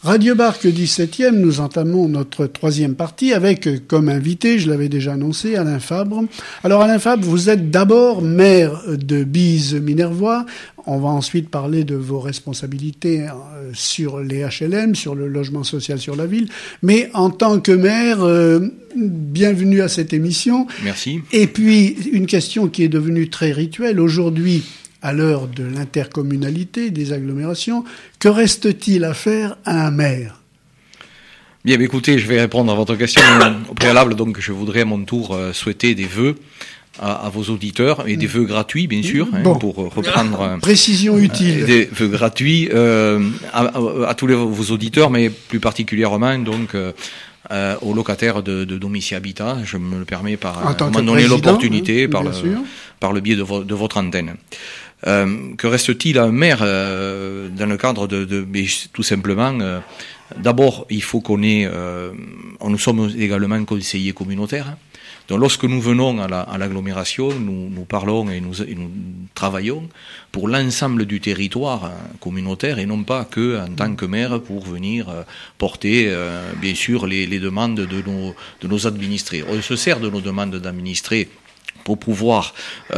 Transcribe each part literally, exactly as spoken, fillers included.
Radio Barque dix-septième, nous entamons notre troisième partie avec, comme invité, je l'avais déjà annoncé, Alain Fabre. Alors Alain Fabre, vous êtes d'abord maire de Bise-Minervois. On va ensuite parler de vos responsabilités sur les H L M, sur le logement social sur la ville. Mais en tant que maire, euh, bienvenue à cette émission. Merci. Et puis, une question qui est devenue très rituelle. Aujourd'hui, à l'heure de l'intercommunalité, des agglomérations, que reste-t-il à faire à un maire ? Bien, écoutez, je vais répondre à votre question au préalable. Donc, je voudrais à mon tour euh, souhaiter des vœux à, à vos auditeurs, et des vœux gratuits, bien sûr, bon. hein, pour reprendre... Euh, Précision utile. Euh, des vœux gratuits euh, à, à, à tous les, vos auditeurs, mais plus particulièrement, donc... Euh, Euh, aux locataires de, de Domici Habitat. Je me le permets par euh, m'en donner l'opportunité hein, par, le, par le biais de, vo, de votre antenne. Euh, que reste-t-il à un maire euh, dans le cadre de, de mais tout simplement euh, d'abord il faut qu'on ait euh, nous sommes également conseillers communautaires. Donc lorsque nous venons à, la, à l'agglomération, nous, nous parlons et nous, et nous travaillons pour l'ensemble du territoire communautaire et non pas que en tant que maire pour venir porter euh, bien sûr les, les demandes de nos, de nos administrés. On se sert de nos demandes d'administrés pour pouvoir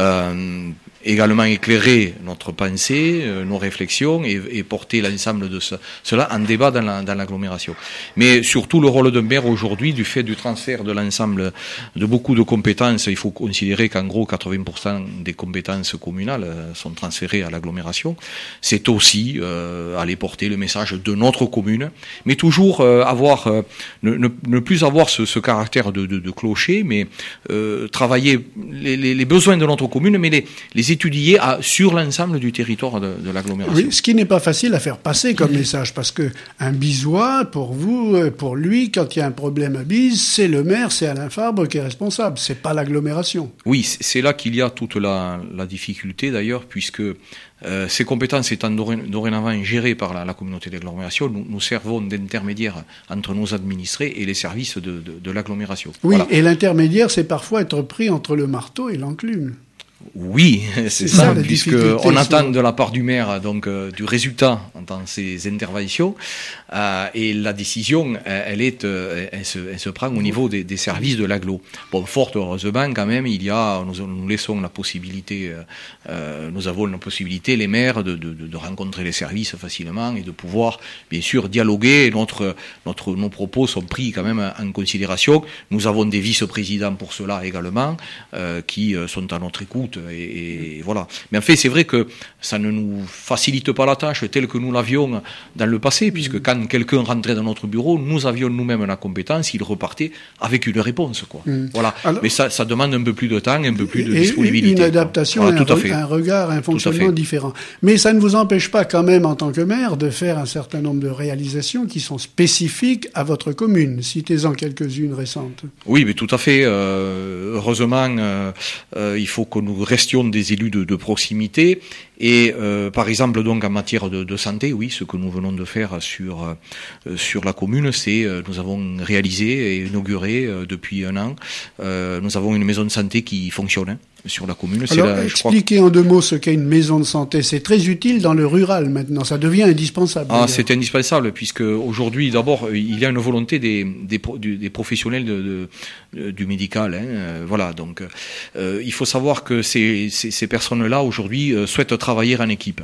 euh, également éclairer notre pensée, euh, nos réflexions et, et porter l'ensemble de ce, cela en débat dans, la, dans l'agglomération. Mais surtout le rôle d'un maire aujourd'hui, du fait du transfert de l'ensemble de beaucoup de compétences, il faut considérer qu'en gros quatre-vingts pour cent des compétences communales sont transférées à l'agglomération, c'est aussi euh, aller porter le message de notre commune, mais toujours euh, avoir euh, ne, ne, ne plus avoir ce, ce caractère de, de, de clocher, mais euh, travailler les, les, les besoins de notre commune, mais les, les étudier à, sur l'ensemble du territoire de, de l'agglomération. Oui, ce qui n'est pas facile à faire passer comme message, parce que un Bisois, pour vous, pour lui, quand il y a un problème à Bise, c'est le maire, c'est Alain Fabre qui est responsable, c'est pas l'agglomération. Oui, c'est là qu'il y a toute la, la difficulté d'ailleurs, puisque euh, ces compétences étant dorénavant gérées par la, la communauté d'agglomération, nous, nous servons d'intermédiaire entre nos administrés et les services de, de, de l'agglomération. Oui, voilà. Et l'intermédiaire, c'est parfois être pris entre le marteau et l'enclume. Oui, c'est, c'est ça, ça puisque on attend de la part du maire donc euh, du résultat dans ses interventions euh, et la décision, elle est, euh, elle, se, elle se prend au niveau des, des services de l'agglo. Bon, fort heureusement quand même, il y a, nous, nous laissons la possibilité, euh, nous avons la possibilité les maires de, de, de rencontrer les services facilement et de pouvoir bien sûr dialoguer. Notre, notre, nos propos sont pris quand même en considération. Nous avons des vice-présidents pour cela également euh, qui sont à notre écoute. Et, et voilà. Mais en fait, c'est vrai que ça ne nous facilite pas la tâche telle que nous l'avions dans le passé, puisque quand quelqu'un rentrait dans notre bureau, nous avions nous-mêmes la compétence, il repartait avec une réponse, quoi. Mmh. Voilà. Alors, mais ça, ça demande un peu plus de temps, un peu plus de et disponibilité. Une adaptation, voilà, tout à fait. Un regard, un fonctionnement différent. Mais ça ne vous empêche pas quand même, en tant que maire, de faire un certain nombre de réalisations qui sont spécifiques à votre commune. Citez-en quelques-unes récentes. Oui, mais tout à fait. Euh, heureusement, euh, euh, il faut que nous restions des élus de, de proximité et euh, par exemple donc en matière de, de santé, oui, ce que nous venons de faire sur euh, sur la commune, c'est euh, nous avons réalisé et inauguré euh, depuis un an, euh, nous avons une maison de santé qui fonctionne hein, sur la commune. Alors, c'est la, expliquez je crois... en deux mots ce qu'est une maison de santé. C'est très utile dans le rural maintenant. Ça devient indispensable. Ah, d'ailleurs. C'est indispensable puisque aujourd'hui, d'abord, il y a une volonté des des, des professionnels de, de, du médical. Hein, euh, voilà, donc euh, il faut savoir que ces, ces, ces personnes-là aujourd'hui euh, souhaitent travailler en équipe.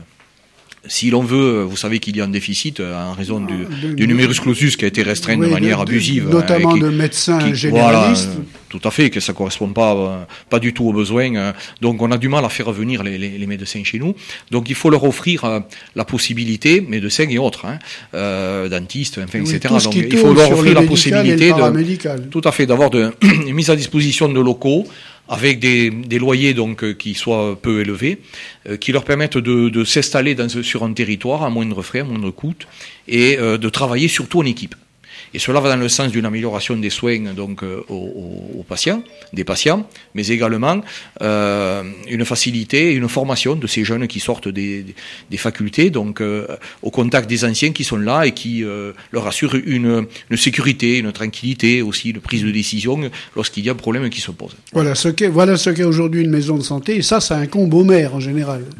Si l'on veut, vous savez qu'il y a un déficit en raison du, de, du numerus clausus qui a été restreint oui, de manière de, abusive. Notamment hein, qui, de médecins qui, généralistes. Voilà, tout à fait, que ça correspond pas, pas du tout aux besoins. Donc on a du mal à faire venir les, les, les médecins chez nous. Donc il faut leur offrir la possibilité, médecins et autres, hein, euh, dentistes, enfin, oui, et cetera. Donc il faut leur offrir la possibilité de, tout à fait, d'avoir de, une mise à disposition de locaux avec des, des loyers donc euh, qui soient peu élevés, euh, qui leur permettent de, de s'installer dans, sur un territoire à moindre frais, à moindre coût, et euh, de travailler surtout en équipe. Et cela va dans le sens d'une amélioration des soins donc euh, aux, aux patients, des patients, mais également euh, une facilité, une formation de ces jeunes qui sortent des, des facultés, donc euh, au contact des anciens qui sont là et qui euh, leur assurent une, une sécurité, une tranquillité aussi, une prise de décision lorsqu'il y a un problème qui se pose. Voilà ce qu'est, voilà ce qu'est aujourd'hui une maison de santé, et ça, ça incombe au maire en général. Mmh.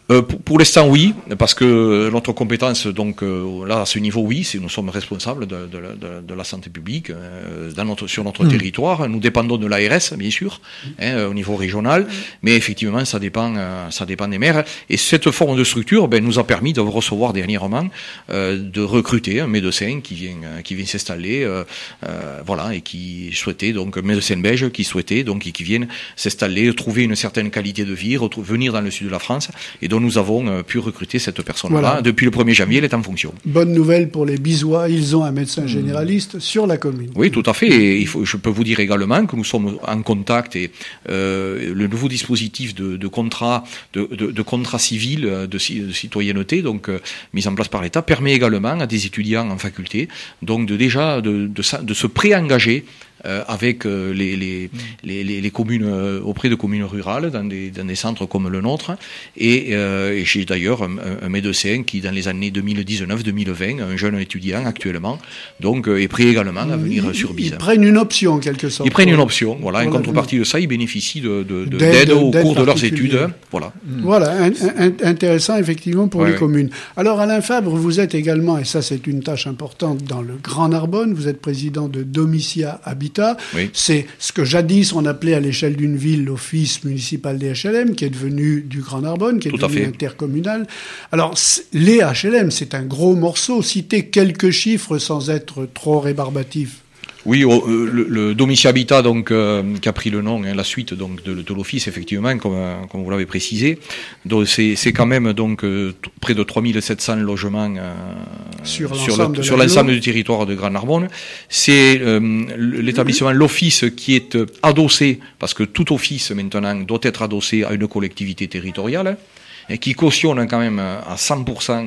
Euh, pour, pour l'instant, oui, parce que notre compétence, donc euh, là, à ce niveau, oui, c'est, nous sommes responsables de, de, de, de la santé publique euh, dans notre, sur notre mmh. territoire. Nous dépendons de l'A R S, bien sûr, hein, au niveau régional, mmh. mais effectivement, ça dépend, euh, ça dépend des maires. Et cette forme de structure, ben, nous a permis de recevoir dernièrement, euh, de recruter un médecin qui vient, euh, qui vient s'installer, euh, euh, voilà, et qui souhaitait donc un médecin belge qui souhaitait donc et qui viennent s'installer, trouver une certaine qualité de vie, retrouver, venir dans le sud de la France, et donc nous avons pu recruter cette personne-là. Voilà. Depuis le premier janvier, elle est en fonction. Bonne nouvelle pour les Bisois, ils ont un médecin généraliste mmh. sur la commune. Oui, tout à fait. Et il faut, je peux vous dire également que nous sommes en contact et euh, le nouveau dispositif de, de contrat, de, de, de contrat civil, de, de citoyenneté, donc euh, mis en place par l'État, permet également à des étudiants en faculté, donc de déjà de, de, de se pré-engager Euh, avec euh, les, les, les, les, les communes euh, auprès de communes rurales dans des, dans des centres comme le nôtre et, euh, et j'ai d'ailleurs un, un médecin qui dans les années deux mille dix-neuf deux mille vingt, un jeune étudiant actuellement, donc euh, est prêt également à venir ils, sur Bise. Ils prennent une option en quelque sorte. Ils prennent une option, voilà, en contrepartie de ça, ils bénéficient de, de, de, d'aide, d'aide au d'aide cours de leurs études, voilà. Voilà, un, un, intéressant effectivement pour ouais, les ouais. communes. Alors Alain Fabre, vous êtes également, et ça c'est une tâche importante dans le Grand Narbonne, vous êtes président de Domicia Habitat. Oui. C'est ce que jadis on appelait à l'échelle d'une ville l'office municipal des H L M, qui est devenu du Grand Narbonne, qui est Tout devenu intercommunal. Alors, les H L M, c'est un gros morceau. Citez quelques chiffres sans être trop rébarbatif. Oui, euh, le, le Domicia Habitat, donc, euh, qui a pris le nom, hein, la suite donc de, de l'office, effectivement, comme, euh, comme vous l'avez précisé. Donc, c'est, c'est quand même donc euh, t- près de trois mille sept cents logements euh, sur, sur, l'ensemble, le, sur l'ensemble du territoire de Grand Narbonne. C'est euh, l'établissement, mmh. l'office qui est adossé, parce que tout office maintenant doit être adossé à une collectivité territoriale, et qui cautionne quand même à cent pour cent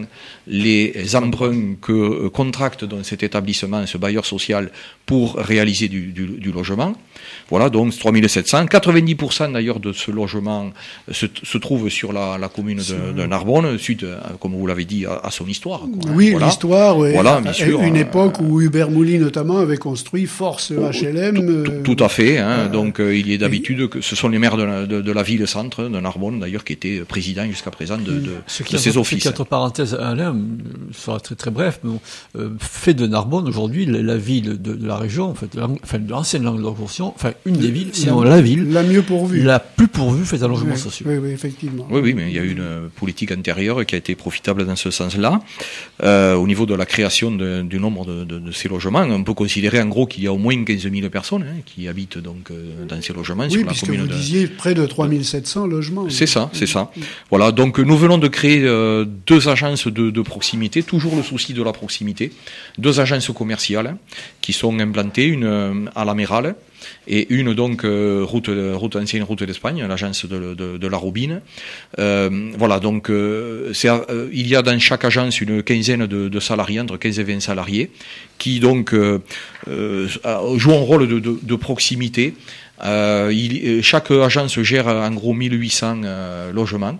les emprunts que contracte dans cet établissement, ce bailleur social, pour réaliser du, du, du logement. Voilà, donc trois mille sept cents. quatre-vingt-dix pour cent d'ailleurs de ce logement se, se trouve sur la, la commune de, de Narbonne, suite, comme vous l'avez dit, à, à son histoire. Quoi, oui, voilà. l'histoire, oui. Voilà, bien sûr. Une époque où Hubert Mouly, notamment, avait construit Force H L M. Tout, tout, tout à fait. Hein, euh, donc, euh, il y est d'habitude et... que ce sont les maires de la, de, de la ville-centre, de Narbonne, d'ailleurs, qui étaient présidents jusqu'à présent de, de, ce de ces offices. Ce qui, entre parenthèses, Alain, sera très très bref, mais euh, fait de Narbonne aujourd'hui la, la ville de, de la région, en fait, la, enfin de l'ancienne Languedoc-Roussillon, enfin une des villes, sinon la, la ville la mieux pourvue, la plus pourvue faite à logements oui, sociaux. Oui, oui, effectivement. Oui, oui, mais il y a eu une politique antérieure qui a été profitable dans ce sens-là. Euh, au niveau de la création de, du nombre de, de, de ces logements, on peut considérer en gros qu'il y a au moins quinze mille personnes hein, qui habitent donc euh, dans ces logements oui, sur la puisque commune vous de... disiez près de trois mille sept cents logements. C'est ça, c'est ça. Voilà, donc nous venons de créer euh, deux agences de, de proximité, toujours le souci de la proximité, deux agences commerciales hein, qui sont implantées, une euh, à la Mérale et une donc euh, route, route ancienne route d'Espagne, l'agence de, de, de la Robine. Euh, voilà, donc euh, c'est, euh, il y a dans chaque agence une quinzaine de, de salariés, entre quinze et vingt salariés, qui donc euh, euh, jouent un rôle de, de, de proximité. Euh, il, chaque agence gère en gros mille huit cents euh, logements.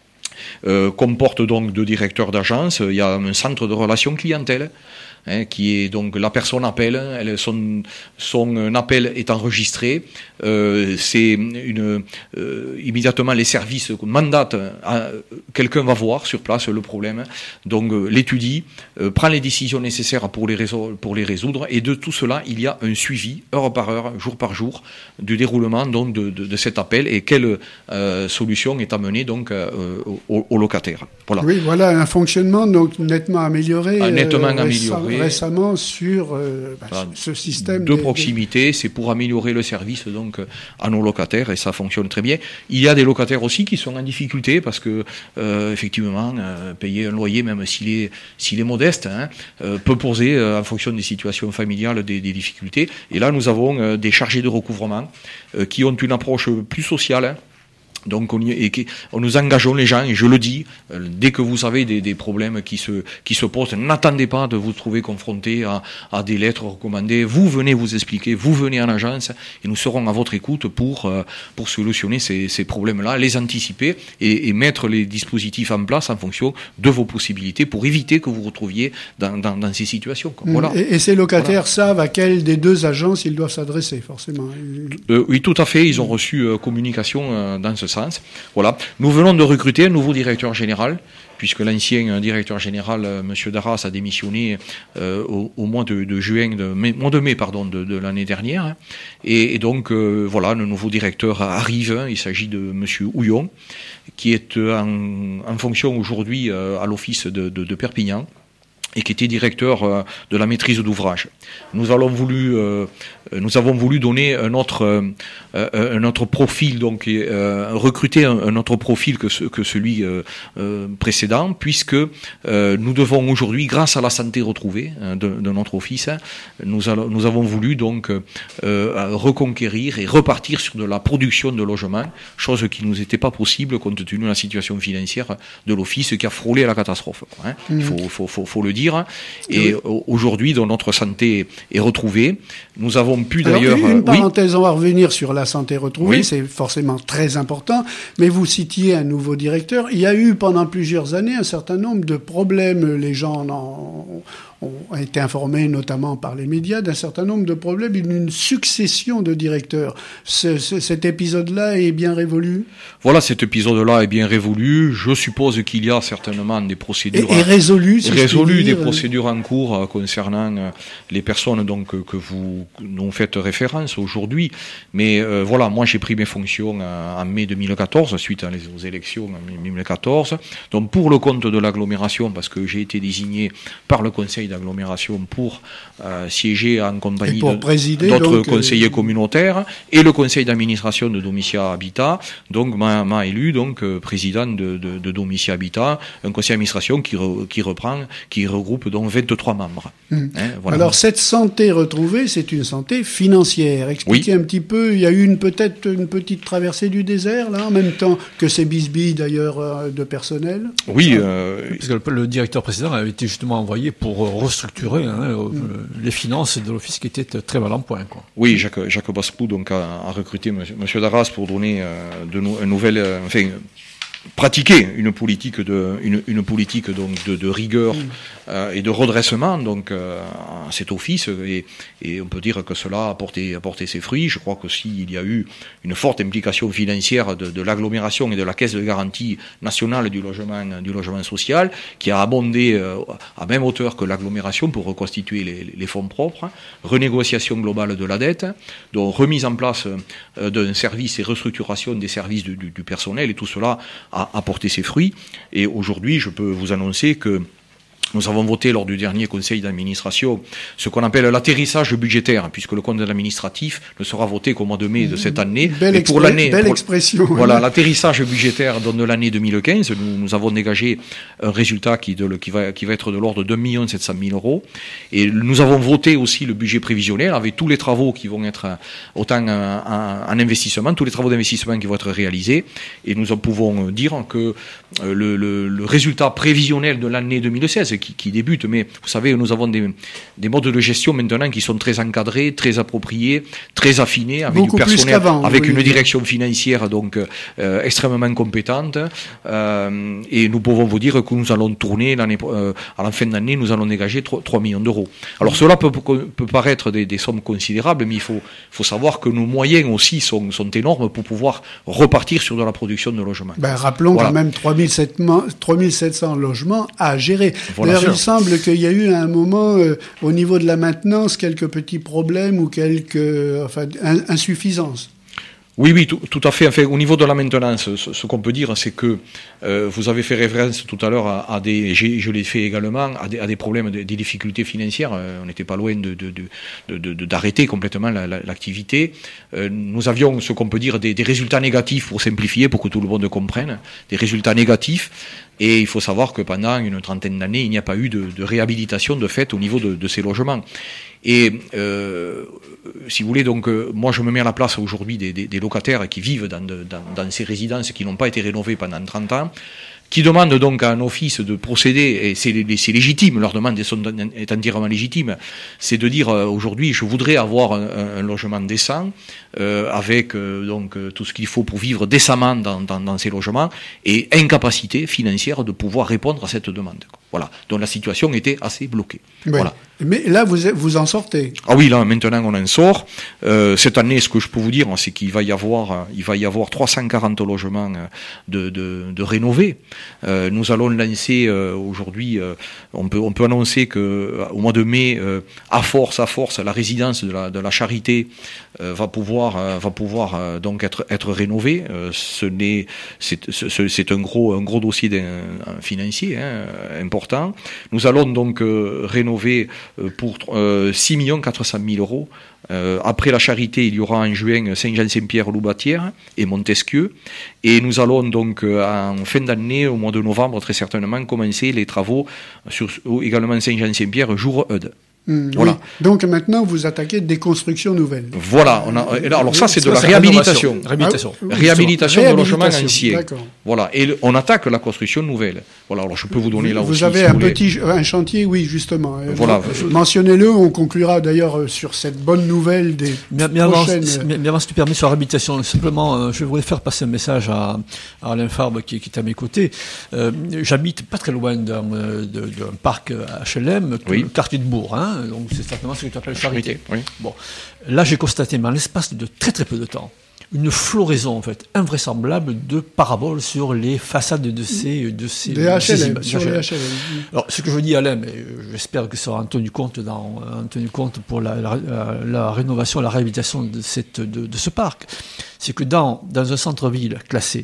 Euh, comporte donc deux directeurs d'agence. Il y a un centre de relations clientèle. Hein, qui est donc la personne appelle, elle, son, son appel est enregistré, euh, c'est une euh, immédiatement les services mandatent, à, quelqu'un va voir sur place le problème, donc euh, l'étudie, euh, prend les décisions nécessaires pour les, réso- pour les résoudre, et de tout cela il y a un suivi heure par heure, jour par jour, du déroulement donc de, de, de cet appel et quelle euh, solution est amenée donc euh, aux, aux locataires. Voilà. Oui, voilà un fonctionnement donc nettement amélioré. Un nettement euh, amélioré. récemment sur euh, bah, enfin, ce système de des, proximité, des... c'est pour améliorer le service donc à nos locataires et ça fonctionne très bien. Il y a des locataires aussi qui sont en difficulté parce que euh, effectivement euh, payer un loyer même s'il est s'il est modeste hein, euh, peut poser euh, en fonction des situations familiales des, des difficultés. Et là nous avons euh, des chargés de recouvrement euh, qui ont une approche plus sociale. Hein. Donc on, y, et qui, on nous engageons les gens, et je le dis, euh, dès que vous avez des, des problèmes qui se, qui se posent, n'attendez pas de vous trouver confronté à, à des lettres recommandées. Vous venez vous expliquer, vous venez en agence, et nous serons à votre écoute pour, euh, pour solutionner ces, ces problèmes-là, les anticiper et, et mettre les dispositifs en place en fonction de vos possibilités pour éviter que vous vous retrouviez dans, dans, dans ces situations. Voilà. Et, et ces locataires voilà. savent à quelle des deux agences ils doivent s'adresser, forcément. Euh, oui, tout à fait. Ils ont reçu euh, communication euh, dans ce sens. sens. Voilà. Nous venons de recruter un nouveau directeur général, puisque l'ancien directeur général, euh, Monsieur Darras, a démissionné euh, au, au mois de, de juin, de mai, mois de mai pardon, de, de l'année dernière. Hein. Et, et donc, euh, voilà, le nouveau directeur arrive. Hein. Il s'agit de Monsieur Houillon, qui est en, en fonction aujourd'hui euh, à l'office de, de, de Perpignan, et qui était directeur euh, de la maîtrise d'ouvrage. Nous avons voulu, euh, nous avons voulu donner un autre, euh, un autre profil, donc euh, recruter un, un autre profil que, ce, que celui euh, euh, précédent, puisque euh, nous devons aujourd'hui, grâce à la santé retrouvée hein, de, de notre office, hein, nous, allons, nous avons voulu donc euh, reconquérir et repartir sur de la production de logements, chose qui nous était pas possible compte tenu de la situation financière de l'office qui a frôlé à la catastrophe. Quoi, hein. Il mmh. faut, faut, faut, faut le dire. Et oui. Aujourd'hui, dont notre santé est retrouvée, nous avons pu d'ailleurs... Une parenthèse, oui. On va revenir sur la santé retrouvée, oui. C'est forcément très important, mais vous citiez un nouveau directeur. Il y a eu pendant plusieurs années un certain nombre de problèmes, les gens en... ont été informés, notamment par les médias, d'un certain nombre de problèmes, d'une succession de directeurs. Ce, ce, cet épisode-là est bien révolu ? Voilà, cet épisode-là est bien révolu. Je suppose qu'il y a certainement des procédures... Et, et résolu, si résolu, des procédures en cours euh, concernant euh, les personnes donc euh, que vous nous faites référence aujourd'hui. Mais euh, voilà, moi j'ai pris mes fonctions euh, en mai deux mille quatorze, suite à les, aux élections en deux mille quatorze. Donc pour le compte de l'agglomération, parce que j'ai été désigné par le conseil d'agglomération pour euh, siéger en compagnie d'autres conseillers euh... communautaires et le conseil d'administration de Domitia Habitat donc m'a, m'a élu donc euh, président de, de, de Domitia Habitat, un conseil d'administration qui, re, qui reprend, qui regroupe donc vingt-trois membres. Mmh. Hein, voilà. Alors cette santé retrouvée, c'est une santé financière. Expliquez oui. un petit peu. Il y a eu une peut-être une petite traversée du désert là, en même temps que ces bisbilles d'ailleurs euh, de personnel. Oui, euh, parce que le, le directeur précédent avait été justement envoyé pour euh, restructurer hein, mmh. les finances de l'office qui était très mal en point. Quoi. Oui, Jacques, Jacques Baspou donc a, a recruté Monsieur, Monsieur Darras pour donner euh, de nou, un nouvel, euh, enfin pratiquer une politique de une, une politique donc de, de rigueur mmh. euh, et de redressement donc euh, à cet office et, et on peut dire que cela a porté, a porté ses fruits. Je crois que s'il y a eu une forte implication financière de, de l'agglomération et de la caisse de garantie nationale du logement du logement social qui a abondé euh, à même hauteur que l'agglomération pour reconstituer les, les fonds propres, renégociation globale de la dette, donc remise en place euh, d'un service et restructuration des services du, du, du personnel et tout cela a apporté ses fruits. Et aujourd'hui, je peux vous annoncer que nous avons voté lors du dernier conseil d'administration ce qu'on appelle l'atterrissage budgétaire, puisque le compte administratif ne sera voté qu'au mois de mai de cette année. Belle, pour l'année, belle pour, expression. Voilà, l'atterrissage budgétaire de l'année deux mille quinze, nous, nous avons dégagé un résultat qui, de, qui, va, qui va être de l'ordre de deux millions sept cent mille euros. Et nous avons voté aussi le budget prévisionnel avec tous les travaux qui vont être autant en, en, en investissement, tous les travaux d'investissement qui vont être réalisés. Et nous en pouvons dire que le, le, le résultat prévisionnel de l'année deux mille seize, Qui, qui débute, mais vous savez, nous avons des, des modes de gestion maintenant qui sont très encadrés, très appropriés, très affinés, avec Beaucoup du personnel, avec oui, une oui. direction financière donc euh, extrêmement compétente. Euh, et nous pouvons vous dire que nous allons tourner l'année, euh, à la fin de l'année, nous allons dégager trois millions d'euros. Alors mmh. cela peut, peut paraître des, des sommes considérables, mais il faut, faut savoir que nos moyens aussi sont, sont énormes pour pouvoir repartir sur de la production de logements. Ben, rappelons voilà. quand même trois mille sept cents logements à gérer. Voilà. D'ailleurs, il semble qu'il y a eu à un moment, euh, au niveau de la maintenance, quelques petits problèmes ou quelques enfin, in- insuffisances. Oui, oui, tout, tout à fait. Enfin, au niveau de la maintenance, ce, ce qu'on peut dire, c'est que euh, vous avez fait référence tout à l'heure à, à des, j'ai, je l'ai fait également, à des, à des problèmes, des, des difficultés financières. Euh, on n'était pas loin de, de, de, de, de, d'arrêter complètement la, la, l'activité. Euh, nous avions, ce qu'on peut dire, des, des résultats négatifs, pour simplifier, pour que tout le monde comprenne, des résultats négatifs. Et il faut savoir que pendant une trentaine d'années, il n'y a pas eu de, de réhabilitation de fait au niveau de, de ces logements. Et euh, si vous voulez, donc euh, moi je me mets à la place aujourd'hui des, des, des locataires qui vivent dans, de, dans, dans ces résidences qui n'ont pas été rénovées pendant trente ans, qui demandent donc à un office de procéder, et c'est, c'est légitime, leur demande est entièrement légitime, c'est de dire euh, aujourd'hui je voudrais avoir un, un logement décent, euh, avec euh, donc euh, tout ce qu'il faut pour vivre décemment dans, dans, dans ces logements, et incapacité financière de pouvoir répondre à cette demande. Voilà. Voilà. Donc la situation était assez bloquée. Oui. Voilà. Mais là, vous vous en sortez. Ah oui, là maintenant on en sort. Euh, cette année, ce que je peux vous dire, c'est qu'il va y avoir, il va y avoir trois cent quarante logements de, de, de rénovés. Euh, nous allons lancer euh, aujourd'hui. Euh, on peut, on peut annoncer que euh, au mois de mai, euh, à force, à force, la résidence de la, de la Charité euh, va pouvoir, euh, va pouvoir euh, donc être, être rénovée. Euh, ce n'est, c'est, c'est, c'est un gros, un gros dossier financier hein, important. Nous allons donc euh, rénover pour euh, six millions quatre cent mille euros. Euh, après la Charité, il y aura en juin Saint-Jean-Saint-Pierre, Loubatière et Montesquieu. Et nous allons donc euh, en fin d'année, au mois de novembre très certainement, commencer les travaux sur également Saint-Jean-Saint-Pierre, jour E D. Mmh, voilà. Oui. Donc maintenant, vous attaquez des constructions nouvelles. Voilà. On a, alors ça, c'est de la réhabilitation. Réhabilitation. Ah, réhabilitation de logements anciens. Voilà. Et on attaque la construction nouvelle. Voilà. Alors je peux vous donner là vous aussi. Vous avez si un vous petit un chantier, oui, justement. Voilà. Mentionnez-le. On conclura d'ailleurs sur cette bonne nouvelle des mais, mais prochaines. Avant, mais, mais avant, si tu permets, sur la réhabilitation, simplement, je voudrais faire passer un message à, à Alain Fabre qui, qui est à mes côtés. Euh, j'habite pas très loin d'un, d'un parc H L M, oui. Le quartier de Bourg. Hein, donc c'est certainement ce que tu appelles Charité. Oui. Bon, là j'ai constaté, mais en l'espace de très très peu de temps, une floraison en fait invraisemblable de paraboles sur les façades de ces de ces, des H L M, de ces sur les H L M. Alors ce que je dis Alain, mais j'espère que ça sera en tenu compte dans en tenu compte pour la, la, la, la rénovation, la réhabilitation de cette de, de ce parc, c'est que dans dans un centre-ville classé,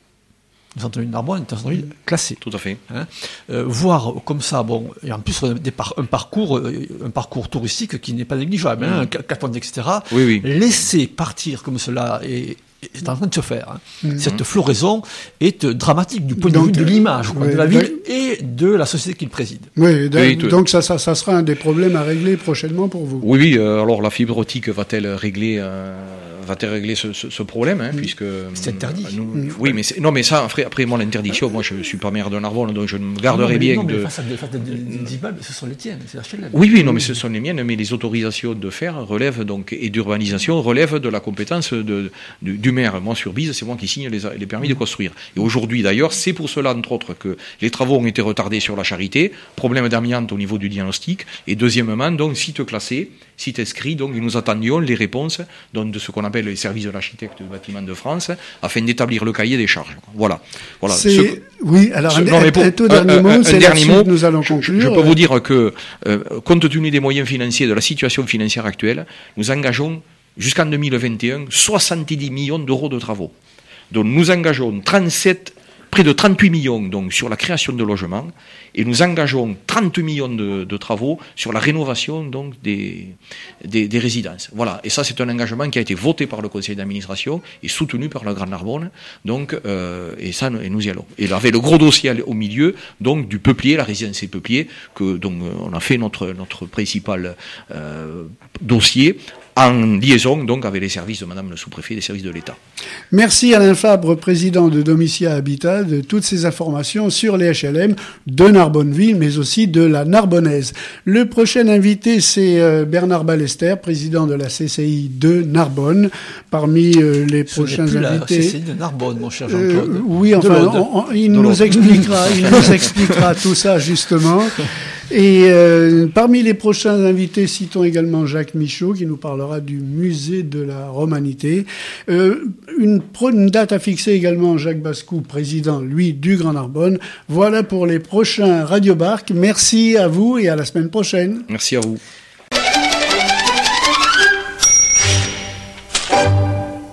le centre-ville de Narbonne est un centre-ville classé. Tout à fait. Hein, euh, voir comme ça, bon, et en plus des par, un parcours, un parcours touristique qui n'est pas négligeable, mmh. hein, quatre ponts, et cetera. Oui, oui. Laisser partir comme cela et est en train de se faire. Hein. Mmh. Cette floraison est dramatique du point donc, de vue de l'image quoi, oui, de la ville et de la société qu'il préside. Oui, oui donc ça, ça, ça sera un des problèmes à régler prochainement pour vous. Oui, oui. Euh, alors la fibre optique va-t-elle régler euh, va-t-elle régler ce, ce, ce problème hein, mmh. puisque c'est interdit. Nous, mmh. Oui, mais c'est, non, mais ça après, après moi l'interdiction, moi je suis pas maire de Narbonne, donc je me garderai non, bien non, de. Mais face à des, face à des immeubles, ce sont les tiennes, c'est H L M. Oui, oui, non, mais ce sont les miennes, mais les autorisations de faire relèvent donc et d'urbanisation relèvent de la compétence de, du, du maire. Moi sur Bise, c'est moi qui signe les, les permis de construire. Et aujourd'hui d'ailleurs, c'est pour cela entre autres que les travaux ont été retardés sur la Charité, problème d'amiante au niveau du diagnostic, et deuxièmement donc site classé, site inscrit, donc nous attendions les réponses donc, de ce qu'on appelle les services de l'architecte du bâtiment de France, afin d'établir le cahier des charges. Voilà. Voilà. C'est... Ce... Oui, alors ce... un, non, mais pour... un tout dernier un, mot, un, c'est un dernier mot, nous allons conclure. Je, je peux vous dire que, euh, compte tenu des moyens financiers, de la situation financière actuelle, nous engageons jusqu'en deux mille vingt et un soixante-dix millions d'euros de travaux. Donc nous engageons trente-sept, près de trente-huit millions donc, sur la création de logements et nous engageons trente millions de, de travaux sur la rénovation donc, des, des, des résidences. Voilà. Et ça, c'est un engagement qui a été voté par le conseil d'administration et soutenu par le Grand Narbonne. Donc, euh, et ça, et nous y allons. Et il y avait le gros dossier au milieu donc, du peuplier, la résidence des peupliers, que donc, on a fait notre, notre principal euh, dossier en liaison donc avec les services de Madame le sous-préfet, les services de l'État. Merci Alain Fabre, président de Domicia Habitat, de toutes ces informations sur les H L M de Narbonneville, mais aussi de la Narbonnaise. Le prochain invité, c'est Bernard Ballester, président de la C C I de Narbonne. Parmi euh, les Ce prochains n'est plus invités, la C C I de Narbonne, mon cher Jean-Claude. Euh, oui, enfin, on, on, il nous expliquera, il nous expliquera tout ça justement. Et euh, parmi les prochains invités, citons également Jacques Michaud, qui nous parlera du musée de la Romanité. Euh, une, une date à fixer également, Jacques Bascou, président, lui, du Grand Narbonne. Voilà pour les prochains Radio Barc. Merci à vous et à la semaine prochaine. Merci à vous.